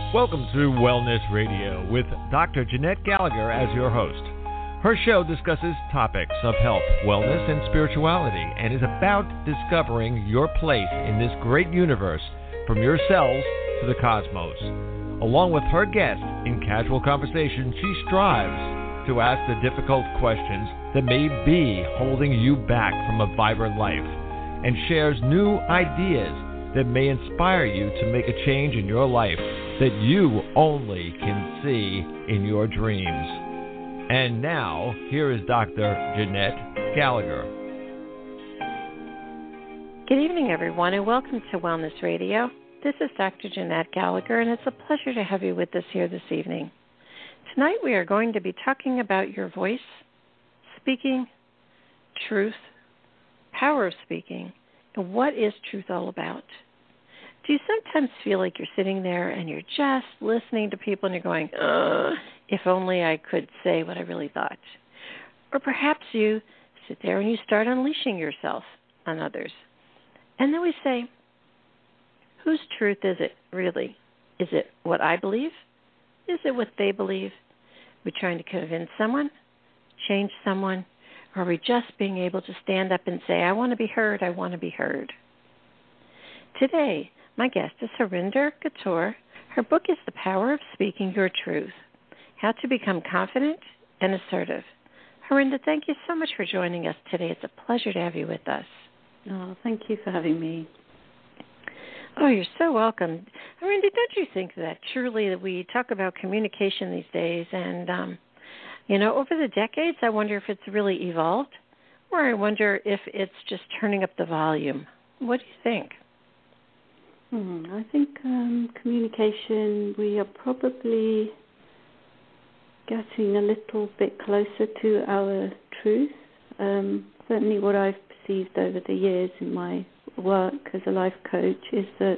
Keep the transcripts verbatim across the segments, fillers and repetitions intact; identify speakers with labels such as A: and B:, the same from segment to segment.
A: Welcome to Wellness Radio with Doctor Jeanette Gallagher as your host. Her show discusses topics of health, wellness, and spirituality, and is about discovering your place in this great universe from your cells to the cosmos. Along with her guests, in casual conversation, she strives to ask the difficult questions that may be holding you back from a vibrant life, and shares new ideas that may inspire you to make a change in your life that you only can see in your dreams. And now, here is Doctor Jeanette Gallagher.
B: Good evening, everyone, and welcome to Wellness Radio. This is Doctor Jeanette Gallagher, and it's a pleasure to have you with us here this evening. Tonight we are going to be talking about your voice, speaking, truth, power of speaking, and what is truth all about? Do you sometimes feel like you're sitting there and you're just listening to people and you're going, uh, if only I could say what I really thought? Or perhaps you sit there and you start unleashing yourself on others. And then we say, whose truth is it really? Is it what I believe? Is it what they believe? Are we trying to convince someone, change someone, or are we just being able to stand up and say, I want to be heard, I want to be heard? Today, my guest is Harinder Kaur. Her book is The Power of Speaking Your Truth, How to Become Confident and Assertive. Harinder, thank you so much for joining us today. It's a pleasure to have you with us.
C: Oh, thank you for having me.
B: Oh, you're so welcome. Harinder, don't you think that truly that we talk about communication these days and, um, you know, over the decades, I wonder if it's really evolved or I wonder if it's just turning up the volume. What do you think?
C: Hmm, I think um, communication, we are probably getting a little bit closer to our truth. Um, certainly what I've perceived over the years in my work as a life coach is that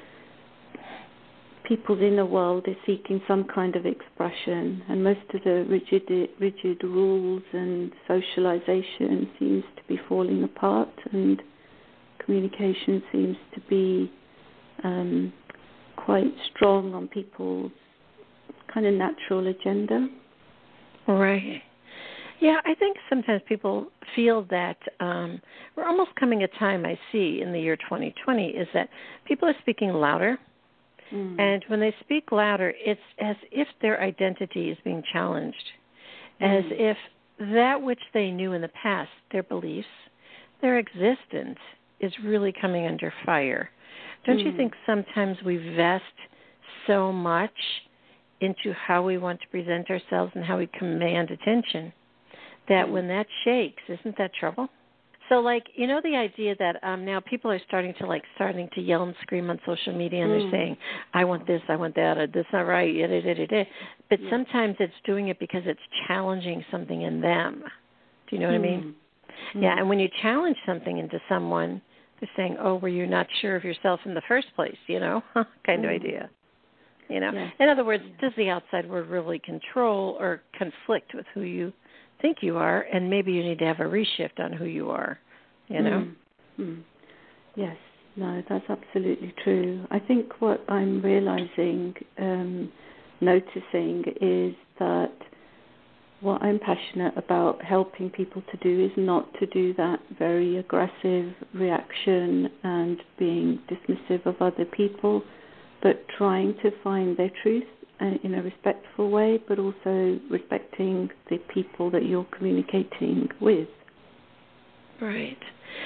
C: people's inner world is seeking some kind of expression, and most of the rigid, rigid rules and socialization seems to be falling apart, and communication seems to be um, quite strong on people's kind of natural agenda.
B: Right. Yeah, I think sometimes people feel that um, we're almost coming a time I see in the year twenty twenty is that people are speaking louder. Mm. And when they speak louder, it's as if their identity is being challenged, mm. as if that which they knew in the past, their beliefs, their existence, is really coming under fire. Don't mm. you think sometimes we vest so much into how we want to present ourselves and how we command attention that mm. when that shakes, isn't that trouble? So, like, you know, the idea that um, now people are starting to, like, starting to yell and scream on social media, and mm. they're saying, I want this, I want that, or this not right, da, da, da, da. But yeah. sometimes it's doing it because it's challenging something in them. Do you know what mm. I mean? Mm. Yeah, and when you challenge something into someone, they're saying, oh, were you not sure of yourself in the first place, you know, kind mm. of idea. You know, yes. In other words, does the outside world really control or conflict with who you think you are, and maybe you need to have a reshift on who you are, you know?
C: Mm. Mm. Yes, no, that's absolutely true. I think what I'm realizing, um, noticing is that what I'm passionate about helping people to do is not to do that very aggressive reaction and being dismissive of other people, but trying to find their truth in a respectful way, but also respecting the people that you're communicating with.
B: Right.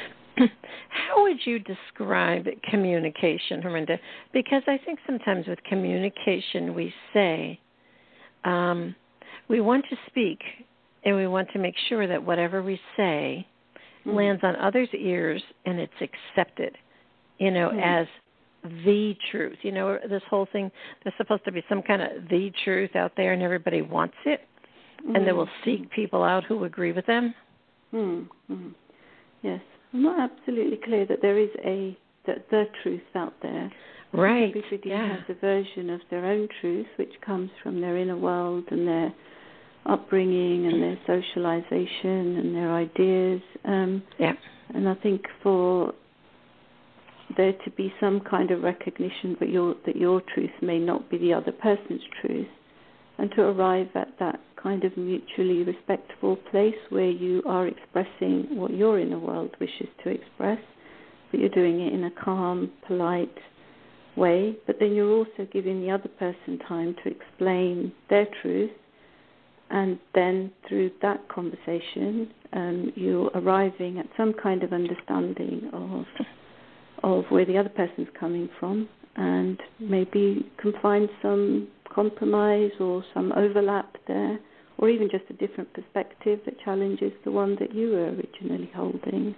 B: How would you describe communication, Harinder? Because I think sometimes with communication we say um, we want to speak and we want to make sure that whatever we say mm. lands on others' ears and it's accepted, you know, mm. as the truth. You know, this whole thing, there's supposed to be some kind of the truth out there and everybody wants it, mm. and they will seek people out who agree with them.
C: Mm. Mm. Yes. I'm not absolutely clear that there is a the, the truth out there.
B: Right.
C: Everybody
B: yeah.
C: has a version of their own truth, which comes from their inner world and their upbringing and their socialization and their ideas. Um,
B: yeah.
C: And I think for there to be some kind of recognition that your that your truth may not be the other person's truth, and to arrive at that kind of mutually respectful place where you are expressing what your inner world wishes to express, but you're doing it in a calm, polite way, but then you're also giving the other person time to explain their truth, and then through that conversation um, you're arriving at some kind of understanding of of where the other person's coming from, and maybe can find some compromise or some overlap there, or even just a different perspective that challenges the one that you were originally holding.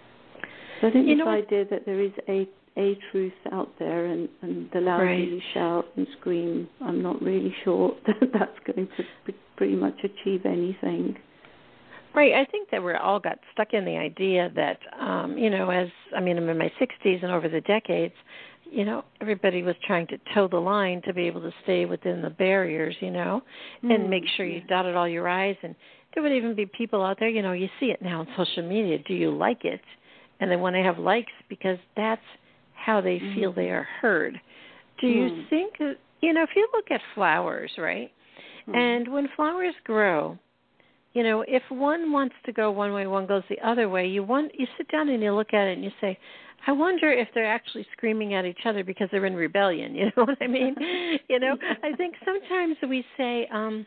C: So I think
B: you
C: this
B: know,
C: idea that there is a a truth out there, and, and the louder
B: right.
C: you shout and scream, I'm not really sure that that's going to pretty much achieve anything.
B: Right. I think that we all got stuck in the idea that, um, you know, as, I mean, I'm in my sixties, and over the decades, you know, everybody was trying to toe the line to be able to stay within the barriers, you know, mm, and make sure you yeah. dotted all your I's. And there would even be people out there, you know, you see it now on social media. Do you like it? And they want to have likes because that's how they mm. feel they are heard. Do mm. you think, you know, if you look at flowers, right, mm. and when flowers grow, you know, if one wants to go one way, one goes the other way, you want you sit down and you look at it and you say, I wonder if they're actually screaming at each other because they're in rebellion. You know what I mean? You know, I think sometimes we say, um,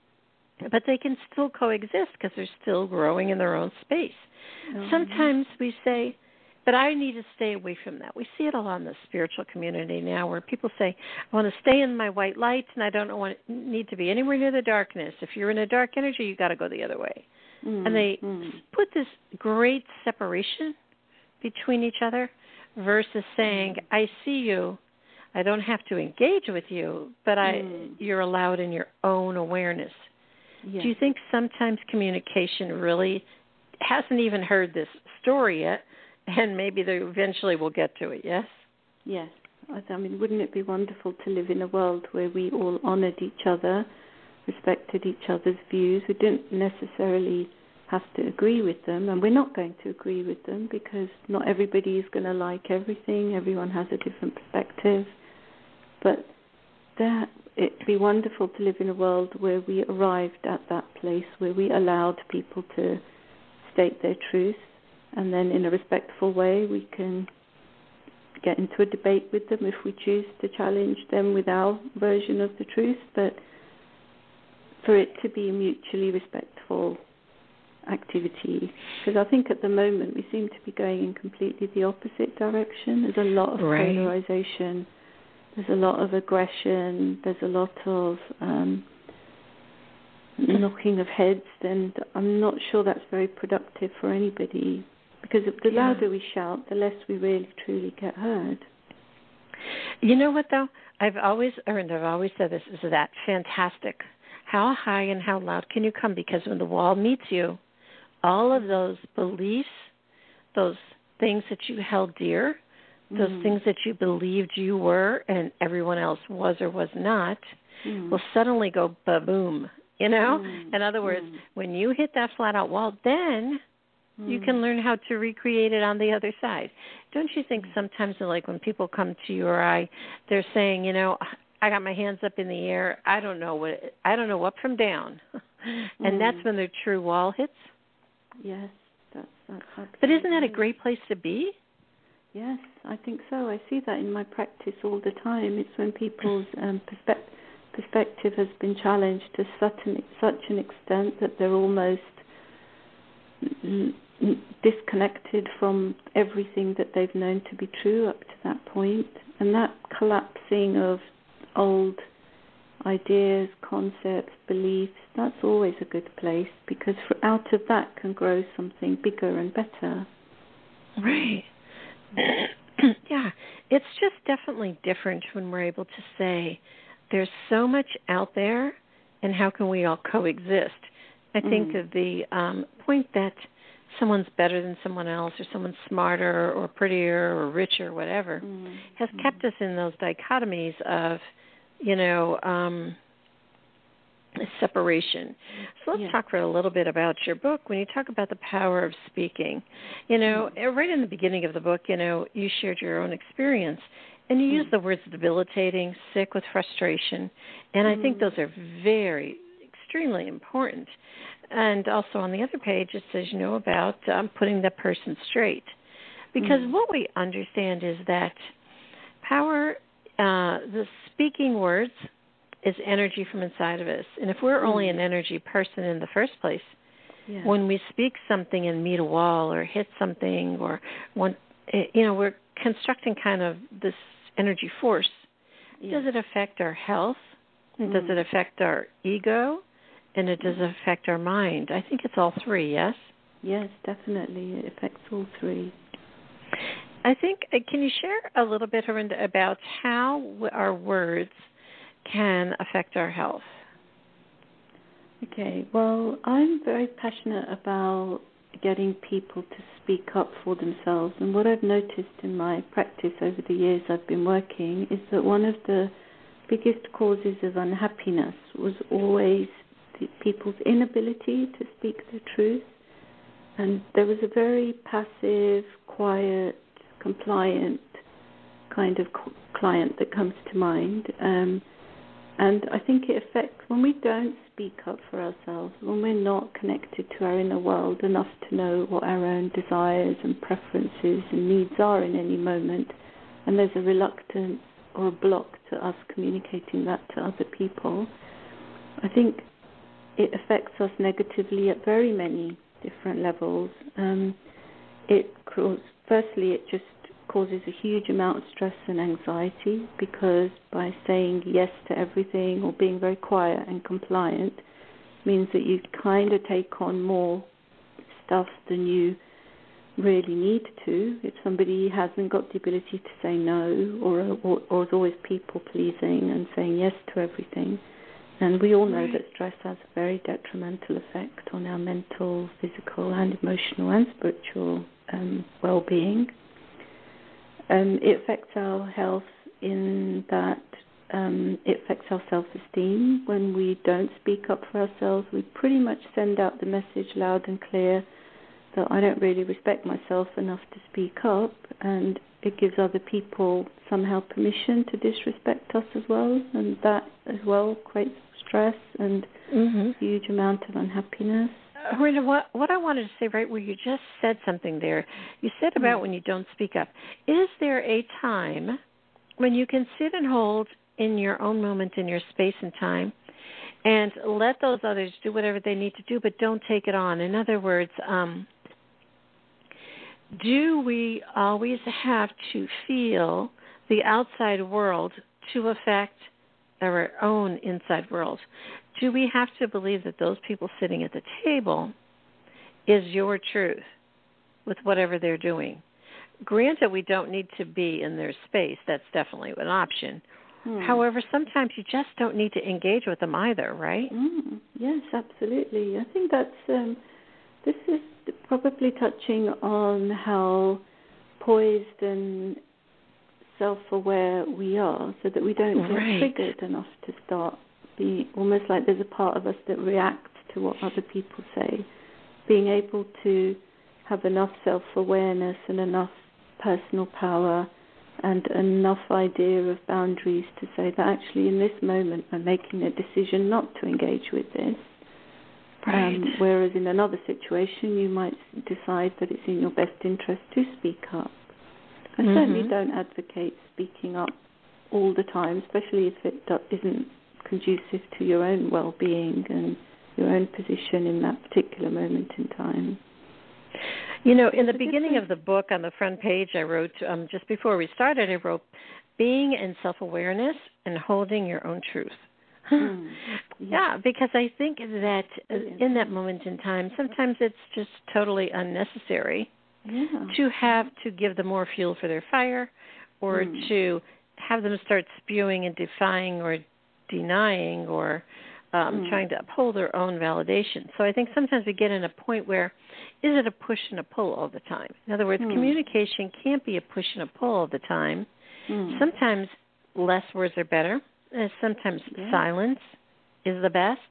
B: but they can still coexist because they're still growing in their own space. Mm-hmm. Sometimes we say, but I need to stay away from that. We see it a lot in the spiritual community now where people say, I want to stay in my white light and I don't want need to be anywhere near the darkness. If you're in a dark energy, you got to go the other way. Mm-hmm. And they put this great separation between each other versus saying, mm-hmm. I see you. I don't have to engage with you, but I mm. you're allowed in your own awareness. Yes. Do you think sometimes communication really hasn't even heard this story yet, and maybe they eventually will get to it, yes?
C: Yes. I mean, wouldn't it be wonderful to live in a world where we all honored each other, respected each other's views? We didn't necessarily have to agree with them, and we're not going to agree with them because not everybody is going to like everything. Everyone has a different perspective. But that it'd be wonderful to live in a world where we arrived at that place where we allowed people to state their truth, and then in a respectful way we can get into a debate with them if we choose to challenge them with our version of the truth, but for it to be a mutually respectful activity. Because I think at the moment we seem to be going in completely the opposite direction. There's a lot of right. polarization, there's a lot of aggression, there's a lot of um, knocking of heads, and I'm not sure that's very productive for anybody, because the yeah. louder we shout, the less we really truly get heard.
B: You know what, though? I've always earned, I've always said this, is that fantastic. How high and how loud can you come? Because when the wall meets you, all of those beliefs, those things that you held dear, those mm. things that you believed you were and everyone else was or was not, mm. will suddenly go ba-boom, you know? Mm. In other words, mm. when you hit that flat-out wall, then mm. you can learn how to recreate it on the other side. Don't you think sometimes, like when people come to you or I, they're saying, you know, I got my hands up in the air, I don't know what, I don't know up from down. And mm. that's when their true wall hits?
C: Yes, that's, that's absolutely.
B: But isn't that a great place to be?
C: Yes, I think so. I see that in my practice all the time. It's when people's um, perspe- perspective has been challenged to such an, such an extent that they're almost n- n- disconnected from everything that they've known to be true up to that point. And that collapsing of old ideas, concepts, beliefs, that's always a good place, because for, out of that can grow something bigger and better.
B: Right. Yeah, it's just definitely different when we're able to say there's so much out there and how can we all coexist. I mm. think of the um, point that someone's better than someone else, or someone's smarter or prettier or richer or whatever, mm. has mm. kept us in those dichotomies of, you know, um, separation. So let's
C: yeah.
B: talk for a little bit about your book. When you talk about the power of speaking, you know, mm. right in the beginning of the book, you know, you shared your own experience, and you mm. used the words debilitating, sick with frustration, and mm. I think those are very, extremely important. And also on the other page, it says, you know, about um, putting the person straight. Because mm. what we understand is that power, uh, the speaking words, is energy from inside of us. And if we're mm. only an energy person in the first place, yeah. when we speak something and meet a wall or hit something or, one, you know, we're constructing kind of this energy force. Yeah. Does it affect our health? Mm. Does it affect our ego? And it does affect our mind. I think it's all three, yes?
C: Yes, definitely. It affects all three.
B: I think, uh, can you share a little bit, Harinda, about how our words can affect our health?
C: Okay, well, I'm very passionate about getting people to speak up for themselves. And what I've noticed in my practice over the years I've been working is that one of the biggest causes of unhappiness was always the people's inability to speak the truth. And there was a very passive, quiet, compliant kind of client that comes to mind. Um, And I think it affects, when we don't speak up for ourselves, when we're not connected to our inner world enough to know what our own desires and preferences and needs are in any moment, and there's a reluctance or a block to us communicating that to other people, I think it affects us negatively at very many different levels. Um, it causes, firstly, it just causes a huge amount of stress and anxiety, because by saying yes to everything or being very quiet and compliant means that you kind of take on more stuff than you really need to. If somebody hasn't got the ability to say no, or or, or is always people pleasing and saying yes to everything, and we all know right. that stress has a very detrimental effect on our mental, physical and emotional and spiritual um, well-being. Um, it affects our health in that um, it affects our self-esteem. When we don't speak up for ourselves, we pretty much send out the message loud and clear that I don't really respect myself enough to speak up, and it gives other people somehow permission to disrespect us as well, and that as well creates stress and mm-hmm. a huge amount of unhappiness.
B: Harinda, what, what I wanted to say right where you just said something there, you said about mm. when you don't speak up. Is there a time when you can sit and hold in your own moment, in your space and time, and let those others do whatever they need to do, but don't take it on? In other words, um, do we always have to feel the outside world to affect our own inside world? Do we have to believe that those people sitting at the table is your truth with whatever they're doing? Granted, we don't need to be in their space. That's definitely an option. Hmm. However, sometimes you just don't need to engage with them either, right?
C: Mm, yes, absolutely. I think that's um, this is probably touching on how poised and self-aware we are, so that we don't get
B: right.
C: triggered enough to start be almost like there's a part of us that reacts to what other people say. Being able to have enough self-awareness and enough personal power and enough idea of boundaries to say that actually in this moment I'm making a decision not to engage with this.
B: Right.
C: Um, whereas in another situation you might decide that it's in your best interest to speak up. I mm-hmm. certainly don't advocate speaking up all the time, especially if it do- isn't conducive to your own well-being and your own position in that particular moment in time.
B: You know, in the beginning of the book, on the front page, I wrote, um, just before we started, I wrote, being in self-awareness and holding your own truth. Mm, yeah. yeah, because I think that in that moment in time, sometimes it's just totally unnecessary yeah. to have to give them more fuel for their fire, or mm. to have them start spewing and defying or denying or um, mm. trying to uphold their own validation. So I think sometimes we get in a point where, is it a push and a pull all the time? In other words, mm. communication can't be a push and a pull all the time. Mm. Sometimes less words are better. Uh, sometimes yeah. silence is the best.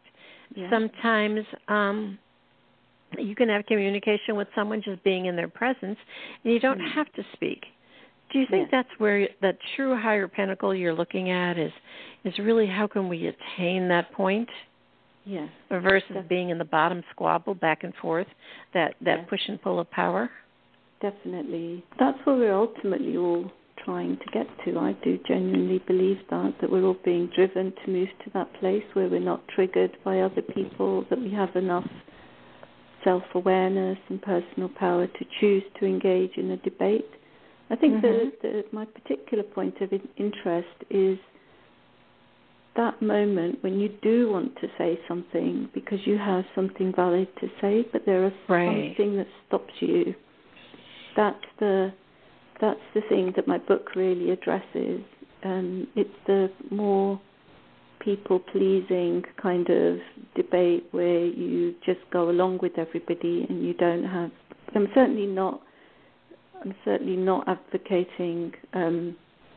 C: Yeah.
B: Sometimes um, you can have communication with someone just being in their presence, and you don't
C: mm.
B: have to speak. Do you think
C: yes.
B: that's where that true higher pinnacle you're looking at is, is really how can we attain that point?
C: Yes.
B: Versus
C: Def-
B: being in the bottom squabble back and forth, that, that
C: yes.
B: push and pull of power?
C: Definitely. That's what we're ultimately all trying to get to. I do genuinely believe that, that we're all being driven to move to that place where we're not triggered by other people, that we have enough self-awareness and personal power to choose to engage in a debate. I think
B: mm-hmm.
C: that, that my particular point of interest is that moment when you do want to say something because you have something valid to say, but there is
B: right.
C: something that stops you. That's the that's the thing that my book really addresses. Um, it's the more people-pleasing kind of debate where you just go along with everybody and you don't have. I'm certainly not. I'm certainly not advocating um,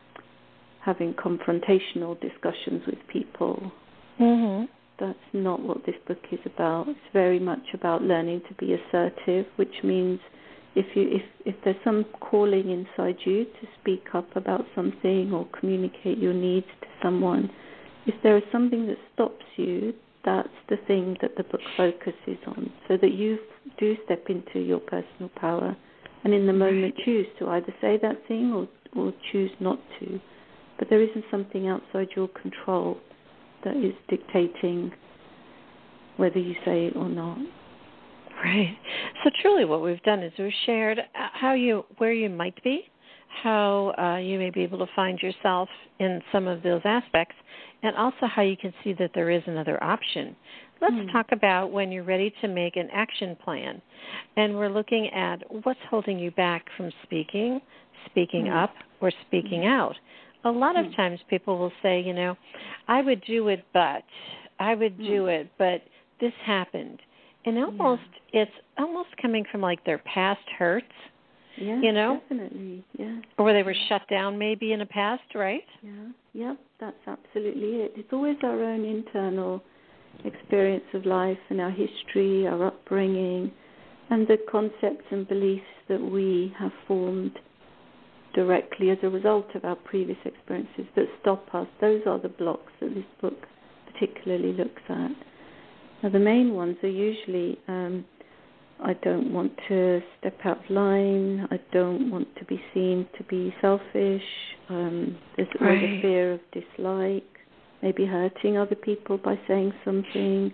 C: having confrontational discussions with people.
B: Mm-hmm.
C: That's not what this book is about. It's very much about learning to be assertive, which means if you if, if there's some calling inside you to speak up about something or communicate your needs to someone, if there is something that stops you, that's the thing that the book focuses on, so that you do step into your personal power and in the moment choose to either say that thing or, or choose not to. But there isn't something outside your control that is dictating whether you say it or not.
B: Right. So truly what we've done is we've shared how you, where you might be, how uh, you may be able to find yourself in some of those aspects, and also how you can see that there is another option. Let's
C: Hmm.
B: talk about when you're ready to make an action plan. And we're looking at what's holding you back from speaking, speaking
C: Hmm.
B: up, or speaking
C: Hmm.
B: out. A lot of
C: Hmm.
B: times people will say, you know, I would do it, but, I would do
C: Hmm.
B: it, but this happened. And almost,
C: Yeah.
B: it's almost coming from like their past hurts,
C: Yeah,
B: you know?
C: definitely, yeah.
B: Or where they were shut down maybe in the past, right?
C: Yeah, yeah, that's absolutely it. It's always our own internal experience of life and our history, our upbringing, and the concepts and beliefs that we have formed directly as a result of our previous experiences that stop us. Those are the blocks that this book particularly looks at. Now, the main ones are usually um, I don't want to step out of line, I don't want to be seen to be selfish, um, there's always
B: Right.
C: a fear of dislike, maybe hurting other people by saying something.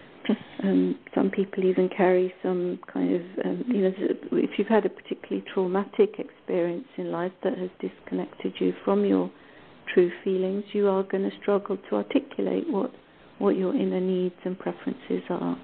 C: Um, some people even carry some kind of, um, you know, if you've had a particularly traumatic experience in life that has disconnected you from your true feelings, you are going to struggle to articulate what, what your inner needs and preferences are.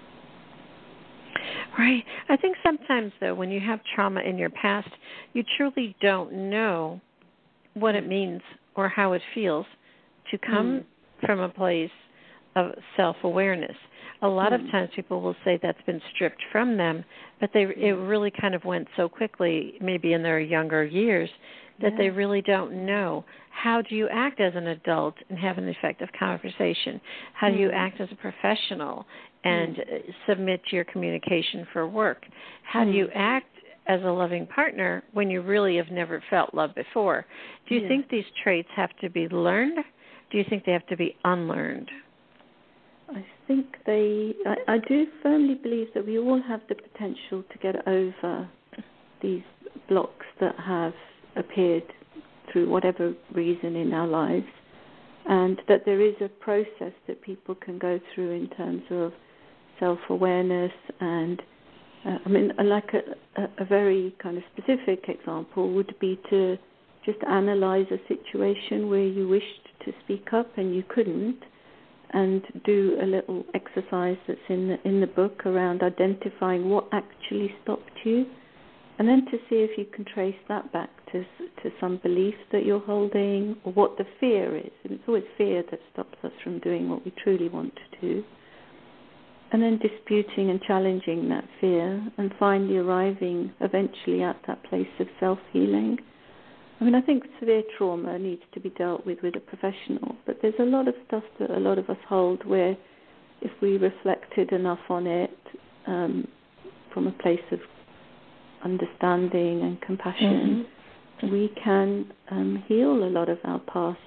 B: Right. I think sometimes, though, when you have trauma in your past, you truly don't know what it means or how it feels to come mm. from a place of self-awareness. A lot mm. of times people will say that's been stripped from them, but they it really kind of went so quickly, maybe in their younger years, that yeah. they really don't know. How do you act as an adult and have an effective conversation? How do you mm. act as a professional and mm. submit your communication for work? How mm. do you act as a loving partner when you really have never felt love before? Do you yeah. think these traits have to be learned? Do you think they have to be unlearned?
C: I think they, I, I do firmly believe that we all have the potential to get over these blocks that have appeared through whatever reason in our lives, and that there is a process that people can go through in terms of self-awareness and uh, I mean, like a, a, a very kind of specific example would be to just analyze a situation where you wished to speak up and you couldn't, and do a little exercise that's in the, in the book around identifying what actually stopped you, and then to see if you can trace that back to to some belief that you're holding, or what the fear is. And it's always fear that stops us from doing what we truly want to do. And then disputing and challenging that fear, and finally arriving eventually at that place of self-healing. I mean, I think severe trauma needs to be dealt with with a professional, but there's a lot of stuff that a lot of us hold where if we reflected enough on it um, from a place of understanding and compassion, mm-hmm. we can um, heal a lot of our past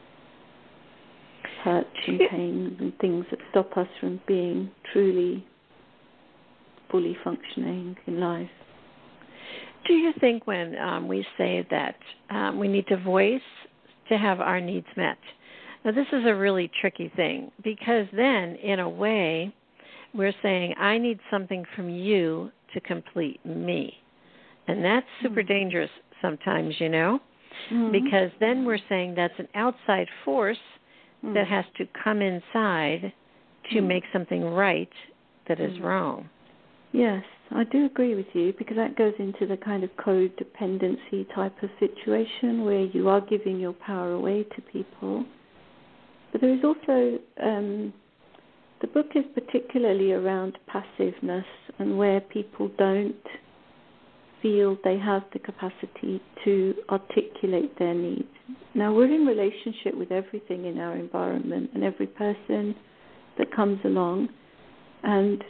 C: hurt and pain and things that stop us from being truly fully functioning in life.
B: Do you think when um, we say that um, we need to voice to have our needs met? Now, this is a really tricky thing, because then, in a way, we're saying, I need something from you to complete me. And that's super mm-hmm. dangerous sometimes, you know, mm-hmm. because then we're saying that's an outside force mm-hmm. that has to come inside to mm-hmm. make something right that is mm-hmm. wrong.
C: Yes, I do agree with you, because that goes into the kind of codependency type of situation where you are giving your power away to people. But there is also, um, the book is particularly around passiveness and where people don't feel they have the capacity to articulate their needs. Now, we're in relationship with everything in our environment and every person that comes along, and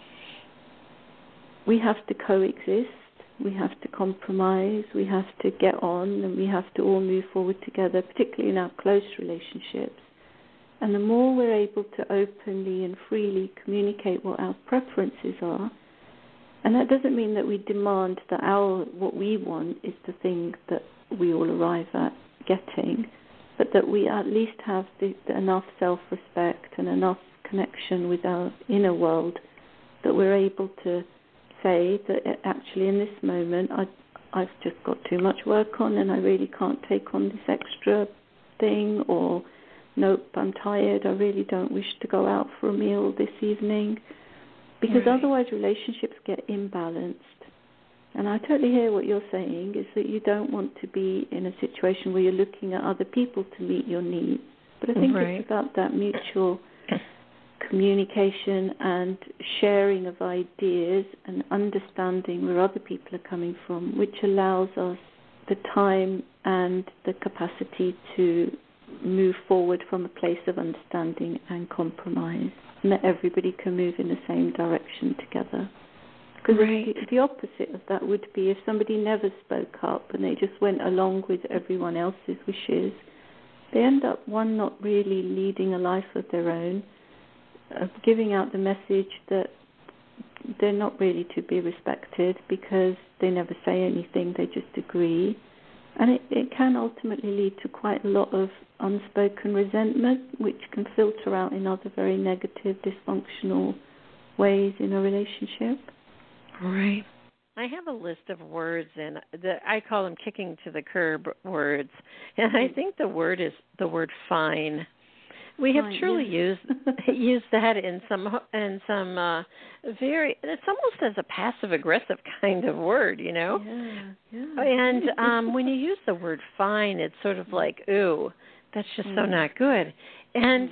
C: we have to coexist, we have to compromise, we have to get on, and we have to all move forward together, particularly in our close relationships. And the more we're able to openly and freely communicate what our preferences are, and that doesn't mean that we demand that our what we want is the thing that we all arrive at getting, but that we at least have the, the enough self-respect and enough connection with our inner world that we're able to say that actually in this moment I, I've just got too much work on and I really can't take on this extra thing, or nope, I'm tired, I really don't wish to go out for a meal this evening. Because right. otherwise relationships get imbalanced. And I totally hear what you're saying, is that you don't want to be in a situation where you're looking at other people to meet your needs. But I think right. it's about that mutual communication and sharing of ideas and understanding where other people are coming from, which allows us the time and the capacity to move forward from a place of understanding and compromise, and that everybody can move in the same direction together. Because right. the, the opposite of that would be if somebody never spoke up and they just went along with everyone else's wishes, they end up, one, not really leading a life of their own, uh, giving out the message that they're not really to be respected because they never say anything, they just agree. And it, it can ultimately lead to quite a lot of unspoken resentment, which can filter out in other very negative, dysfunctional ways in a relationship.
B: Right. I have a list of words, and the, I call them kicking to the curb words. And I think the word is the word fine. We have fine, truly yeah. used used that in some in some uh, very. It's almost as a passive aggressive kind of word, you know.
C: Yeah, yeah.
B: And um, when you use the word fine, it's sort of like, ooh, that's just mm. so not good. And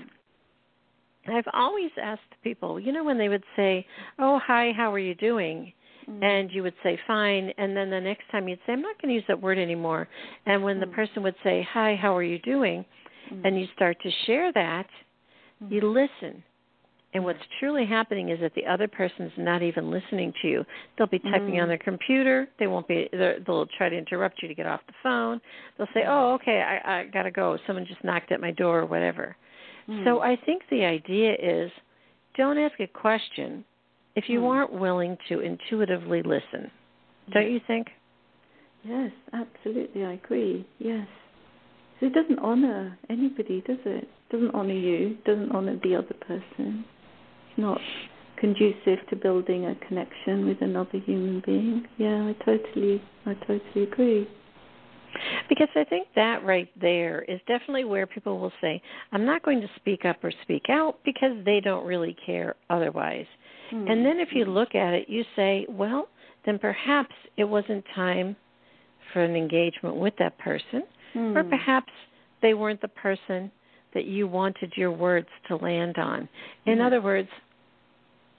B: mm. I've always asked people, you know, when they would say, "Oh, hi, how are you doing?" Mm. and you would say fine, and then the next time you'd say, "I'm not going to use that word anymore." And when mm. the person would say, "Hi, how are you doing?" and you start to share that, mm-hmm. you listen. And what's truly happening is that the other person's not even listening to you. They'll be typing mm-hmm. on their computer. They won't be. They'll try to interrupt you to get off the phone. They'll say, "Oh, okay, I, I got to go. Someone just knocked at my door," or whatever. Mm-hmm. So I think the idea is, don't ask a question if you mm-hmm. aren't willing to intuitively listen. Don't you think?
C: Yes, absolutely. I agree. Yes. So it doesn't honor anybody, does it? It doesn't honor you. It doesn't honor the other person. It's not conducive to building a connection with another human being. Yeah, I totally, I totally agree.
B: Because I think that right there is definitely where people will say, I'm not going to speak up or speak out because they don't really care otherwise. Mm-hmm. And then if you look at it, you say, well, then perhaps it wasn't time for an engagement with that person. Hmm. Or perhaps they weren't the person that you wanted your words to land on. In mm. other words,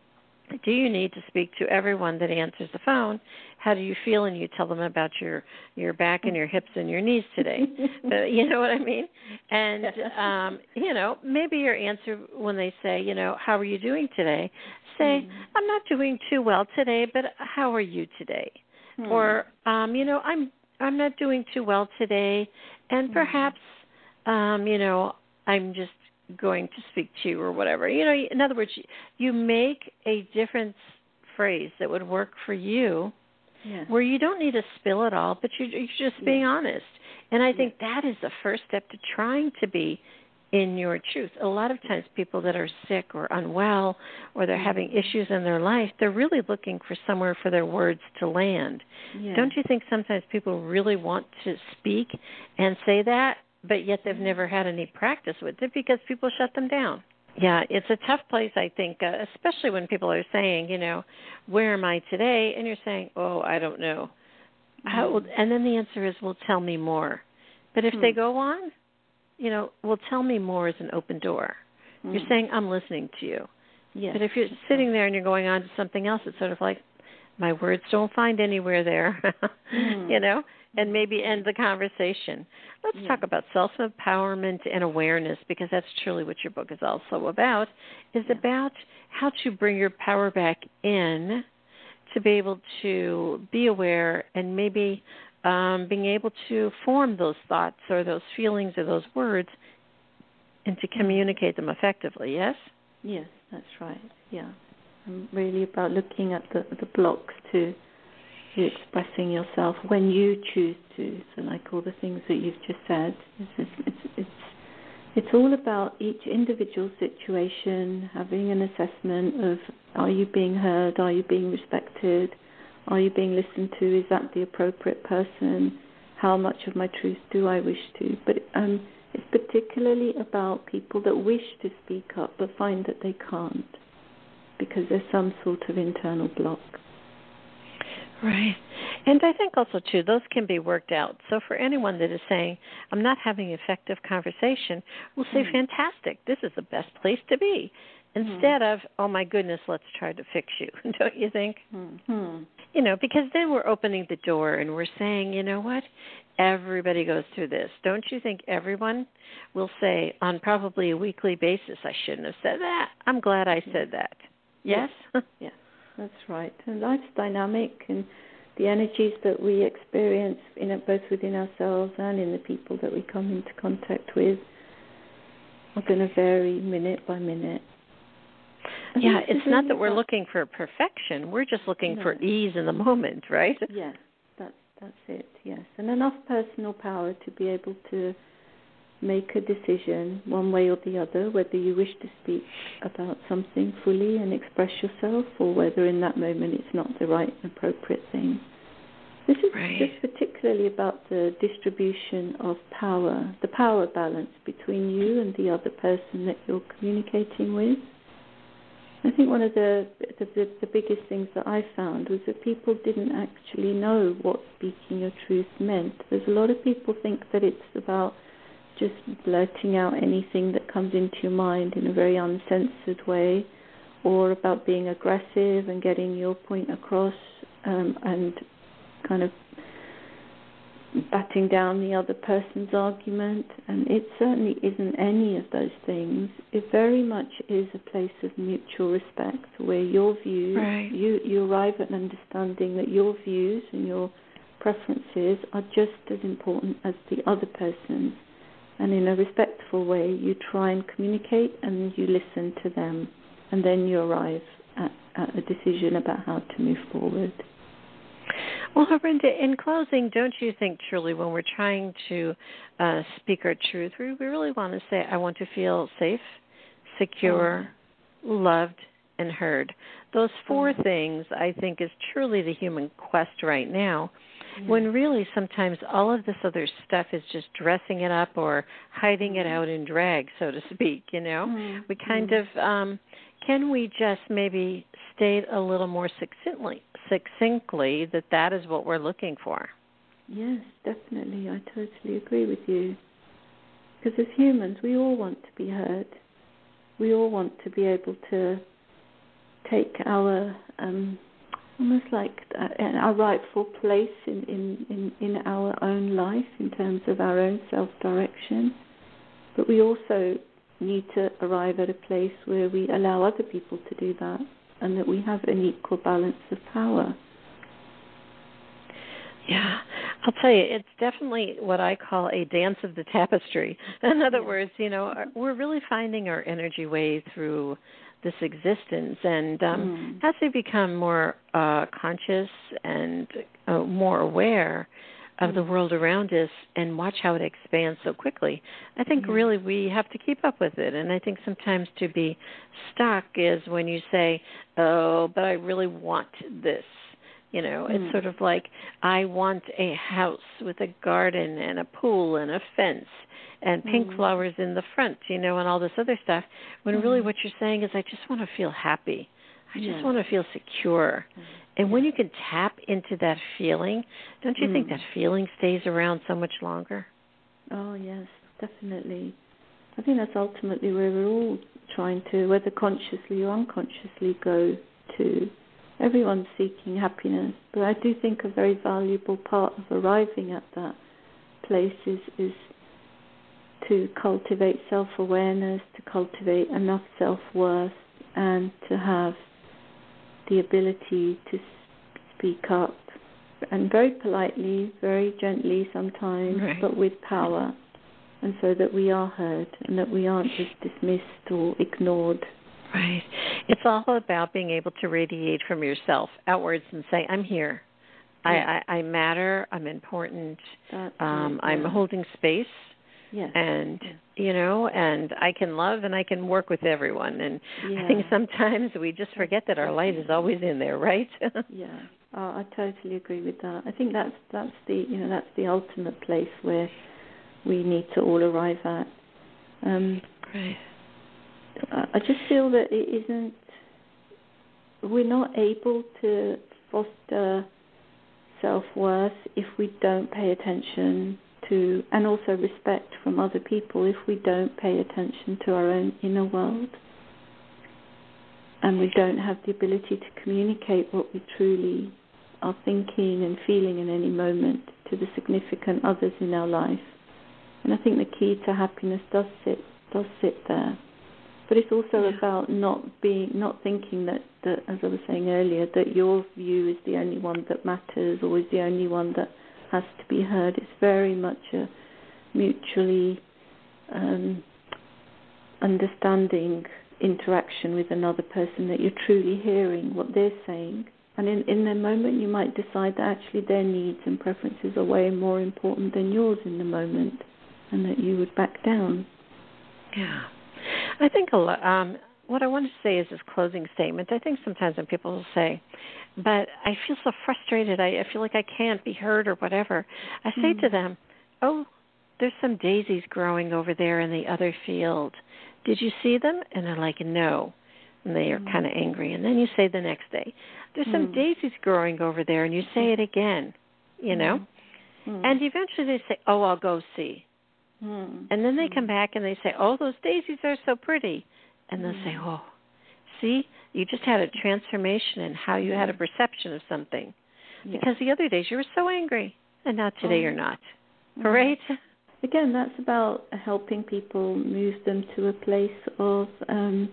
B: Do you need to speak to everyone that answers the phone? How do you feel? And you tell them about your, your back and your hips and your knees today. uh, you know what I mean? And, um, you know, maybe your answer when they say, you know, how are you doing today? Say, mm. I'm not doing too well today, but how are you today? Mm. Or, um, you know, I'm I'm not doing too well today, and perhaps, um, you know, I'm just going to speak to you or whatever. You know, in other words, you make a different phrase that would work for you, yeah. where you don't need to spill it all, but you're, you're just being yeah. honest. And I think yeah. that is the first step to trying to be in your truth. A lot of times people that are sick or unwell or they're mm-hmm. having issues in their life, they're really looking for somewhere for their words to land. Yeah. Don't you think sometimes people really want to speak and say that, but yet they've never had any practice with it because people shut them down? Yeah, it's a tough place, I think, uh, especially when people are saying, you know, where am I today? And you're saying, oh, I don't know. Mm-hmm. How, and then the answer is, well, tell me more. But if mm-hmm. they go on, you know, well, tell me more is an open door. Mm. You're saying, I'm listening to you. Yes. But if you're sitting there and you're going on to something else, it's sort of like, my words don't find anywhere there, mm. you know, and maybe end the conversation. Let's yeah. talk about self-empowerment and awareness, because that's truly what your book is also about, is yeah. about how to bring your power back in to be able to be aware and maybe Um, being able to form those thoughts or those feelings or those words and to communicate them effectively, yes?
C: Yes, that's right, yeah. I'm really about looking at the, the blocks to you expressing yourself when you choose to. So like all the things that you've just said, it's, it's, it's, it's, it's all about each individual situation, having an assessment of, are you being heard, are you being respected, are you being listened to? Is that the appropriate person? How much of my truth do I wish to? But um, it's particularly about people that wish to speak up but find that they can't because there's some sort of internal block.
B: Right. And I think also, too, those can be worked out. So for anyone that is saying, I'm not having effective conversation, we'll say, mm. fantastic, this is the best place to be. Instead mm. of, oh, my goodness, let's try to fix you, don't you think? Mm-hmm. You know, because then we're opening the door and we're saying, you know what, everybody goes through this. Don't you think everyone will say on probably a weekly basis, I shouldn't have said that. I'm glad I said that. Yes?
C: Yes, yes, that's right. And life's dynamic, and the energies that we experience in it, both within ourselves and in the people that we come into contact with, are going to vary minute by minute.
B: Yeah, it's not that we're looking for perfection. We're just looking no. for ease in the moment, right?
C: Yes, that's, that's it, yes. And enough personal power to be able to make a decision one way or the other, whether you wish to speak about something fully and express yourself or whether in that moment it's not the right and appropriate thing. This is
B: right.
C: just particularly about the distribution of power, the power balance between you and the other person that you're communicating with. I think one of the, the the biggest things that I found was that people didn't actually know what speaking your truth meant. There's a lot of people think that it's about just blurting out anything that comes into your mind in a very uncensored way, or about being aggressive and getting your point across um, and kind of batting down the other person's argument, and it certainly isn't any of those things. It very much is a place of mutual respect where your views,
B: right.
C: you, you arrive at an understanding that your views and your preferences are just as important as the other person's, and in a respectful way you try and communicate and you listen to them, and then you arrive at, at a decision about how to move forward.
B: Well, Herinda, in closing, don't you think truly when we're trying to uh, speak our truth, we, we really want to say, I want to feel safe, secure, oh. loved, and heard. Those four oh. things, I think, is truly the human quest right now, yeah. when really sometimes all of this other stuff is just dressing it up or hiding mm. it out in drag, so to speak, you know. Mm. We kind mm. of, um, can we just maybe state a little more succinctly, succinctly that that is what we're looking for?
C: Yes, definitely. I totally agree with you. Because as humans, we all want to be heard. We all want to be able to take our um, almost like uh, our rightful place in, in, in, in our own life in terms of our own self-direction. But we also need to arrive at a place where we allow other people to do that and that we have an equal balance of power.
B: Yeah, I'll tell you, it's definitely what I call a dance of the tapestry. In other yeah. words, you know, we're really finding our energy way through this existence. And um, mm. as we become more uh, conscious and uh, more aware of mm. the world around us and watch how it expands so quickly, I think yeah. really we have to keep up with it. And I think sometimes to be stuck is when you say, oh, but I really want this. You know, mm. it's sort of like, I want a house with a garden and a pool and a fence and pink mm. flowers in the front, you know, and all this other stuff, when mm. really what you're saying is, I just want to feel happy. I just yeah. want to feel secure. Mm. And yeah. when you can tap into that feeling, don't you mm. think that feeling stays around so much longer?
C: Oh, yes, definitely. I think that's ultimately where we're all trying to, whether consciously or unconsciously, go to. Everyone's seeking happiness, but I do think a very valuable part of arriving at that place is, is to cultivate self-awareness, to cultivate enough self-worth, and to have the ability to speak up, and very politely, very gently sometimes, right. but with power, and so that we are heard and that we aren't just dismissed or ignored.
B: Right. It's all about being able to radiate from yourself outwards and say, I'm here. Yeah. I, I, I matter. I'm important. Um, right. I'm yeah. holding space. Yes. And, yeah. you know, and I can love and I can work with everyone. And yeah. I think sometimes we just forget that our light is always in there, right?
C: yeah. Oh, I totally agree with that. I think that's that's the, you know, that's the ultimate place where we need to all arrive at. Um,
B: right.
C: I just feel that it isn't, we're not able to foster self-worth if we don't pay attention to, and also respect from other people, if we don't pay attention to our own inner world. And we don't have the ability to communicate what we truly are thinking and feeling in any moment to the significant others in our life. And I think the key to happiness does sit does sit there. But it's also yeah. about not being, not thinking that, that, as I was saying earlier, that your view is the only one that matters or is the only one that has to be heard. It's very much a mutually um, understanding interaction with another person, that you're truly hearing what they're saying. And in, in the moment, you might decide that actually their needs and preferences are way more important than yours in the moment, and that you would back down.
B: Yeah. I think a lot, um, what I want to say is this closing statement. I think sometimes when people will say, but I feel so frustrated, I, I feel like I can't be heard or whatever, I say mm. to them, oh, there's some daisies growing over there in the other field. Did you see them? And they're like, no. And they are mm. kind of angry. And then you say the next day, there's mm. some daisies growing over there, and you say it again, you know? Mm. And eventually they say, oh, I'll go see. Hmm. And then they come back and they say, oh, those daisies are so pretty. And they'll hmm. say, oh, see, you just had a transformation in how you had a perception of something. Yeah. Because the other days you were so angry, and now today oh. you're not. Hmm. Right?
C: Again, that's about helping people move them to a place of um,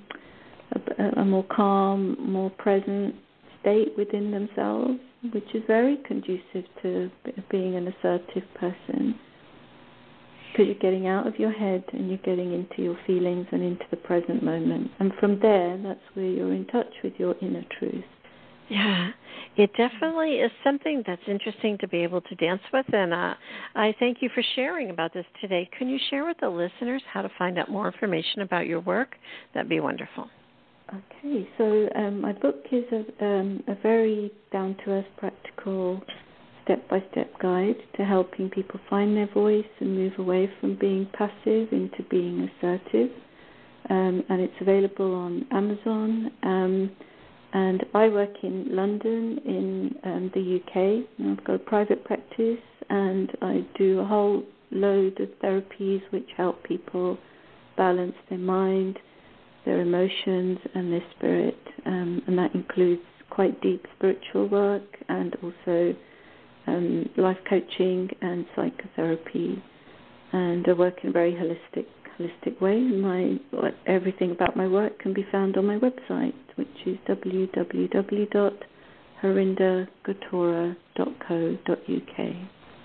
C: a, a more calm, more present state within themselves, which is very conducive to being an assertive person. Because you're getting out of your head and you're getting into your feelings and into the present moment. And from there, that's where you're in touch with your inner truth.
B: Yeah, it definitely is something that's interesting to be able to dance with. And uh, I thank you for sharing about this today. Can you share with the listeners how to find out more information about your work? That'd be wonderful.
C: Okay, so um, my book is a, um, a very down-to-earth, practical step-by-step guide to helping people find their voice and move away from being passive into being assertive. Um, and it's available on Amazon. Um, and I work in London, in um, the U K. And I've got a private practice, and I do a whole load of therapies which help people balance their mind, their emotions and their spirit, um, and that includes quite deep spiritual work and also um, life coaching and psychotherapy, and I work in a very holistic holistic way. My everything about my work can be found on my website, which is w w w dot harinda gatora dot co dot u k.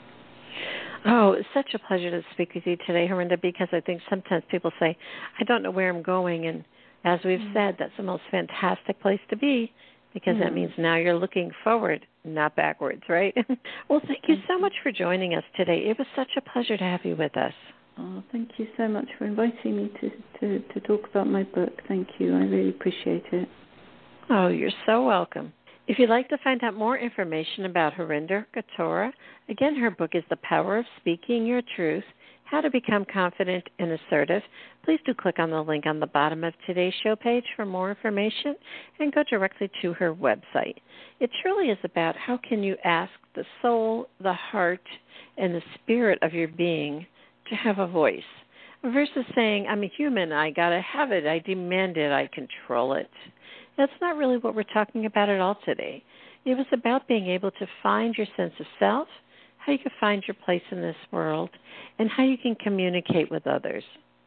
B: Oh, it's such a pleasure to speak with you today, Harinda, because I think sometimes people say, I don't know where I'm going, and as we've mm. said, that's the most fantastic place to be, because mm. that means now you're looking forward, not backwards, right? Well, thank you so much for joining us today. It was such a pleasure to have you with us.
C: Oh, thank you so much for inviting me to, to, to talk about my book. Thank you. I really appreciate it.
B: Oh, you're so welcome. If you'd like to find out more information about Harinda Gatora, again, her book is The Power of Speaking Your Truth, How to Become Confident and Assertive. Please do click on the link on the bottom of today's show page for more information and go directly to her website. It truly is about how can you ask the soul, the heart, and the spirit of your being to have a voice, versus saying, I'm a human, I got to have it, I demand it, I control it. That's not really what we're talking about at all today. It was about being able to find your sense of self, how you can find your place in this world, and how you can communicate with others.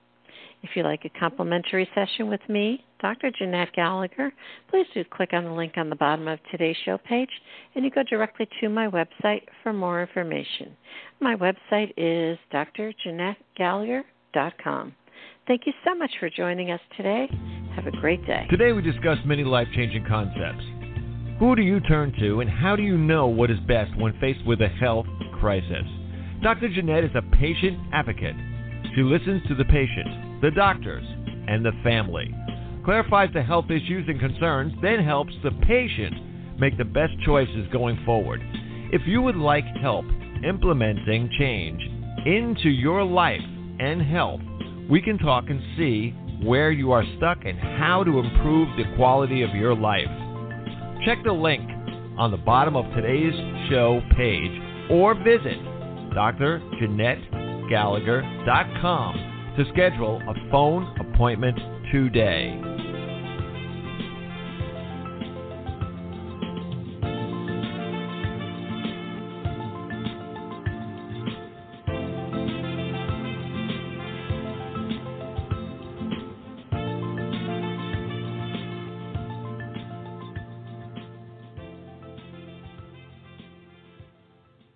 B: If you'd like a complimentary session with me, Doctor Jeanette Gallagher, please do click on the link on the bottom of today's show page, and you go directly to my website for more information. My website is d r jeanette gallagher dot com. Thank you so much for joining us today. Have a great day.
A: Today we discussed many life-changing concepts. Who do you turn to, and how do you know what is best when faced with a health crisis? Doctor Jeanette is a patient advocate. She listens to the patient, the doctors, and the family, clarifies the health issues and concerns, then helps the patient make the best choices going forward. If you would like help implementing change into your life and health, we can talk and see where you are stuck and how to improve the quality of your life. Check the link on the bottom of today's show page or visit d r jeanette gallagher dot com to schedule a phone appointment today.